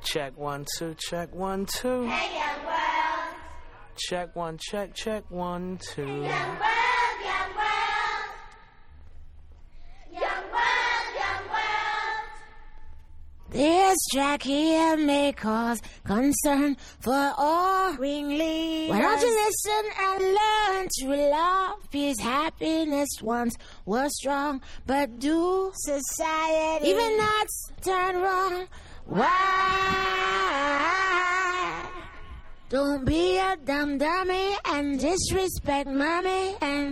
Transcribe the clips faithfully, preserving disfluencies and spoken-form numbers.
Check one, two, check one, two. Hey, young world. Check one, check, check one, two. Young world, young world. Young world, young world. This track here may cause concern for all ringleaders. Why don't you listen and learn to love? Peace, happiness once was strong, but do society even nuts turn wrong? Why? Don't be a dumb dummy and disrespect mommy. And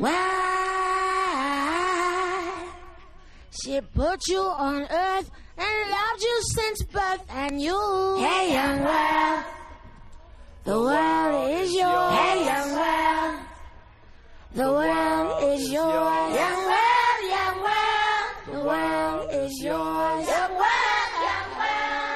why? She put you on earth and loved you since birth. And you, hey young world, the world is yours. Hey young world, the world is yours. Young world, young world, the world is yours. Young world, young world.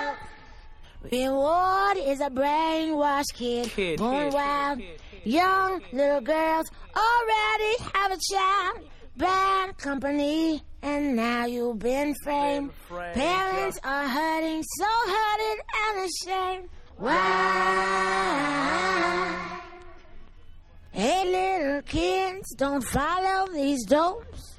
Reward is a brainwashed kid, Kid, born kid, wild. kid, kid, kid. Young little girls already have a child. Bad company, and now you've been framed. Been framed, Parents are hurting, so hurted and ashamed. Why? Hey, little kids, don't follow these dopes.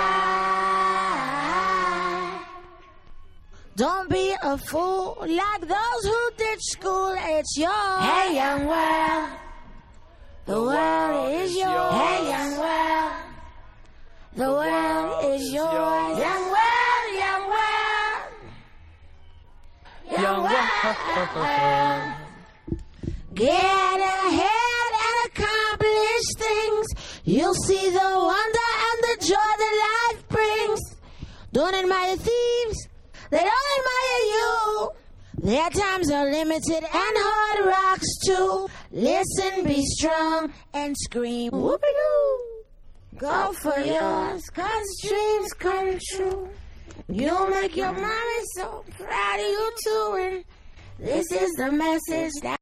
Why? Don't be a fool like those who ditch school. It's yours. Hey, young world, the world is yours. Hey, young world, the world is yours. Young world, young world, young world. Get ahead and accomplish things. You'll see the wonder and the joy that life brings. Don't admire thieves, they don't admire you. Their times are limited and hard rocks too. Listen, be strong, and scream whoopie-doo. Go for yours, cause dreams come true. You'll make your mommy so proud of you too. And this is the message that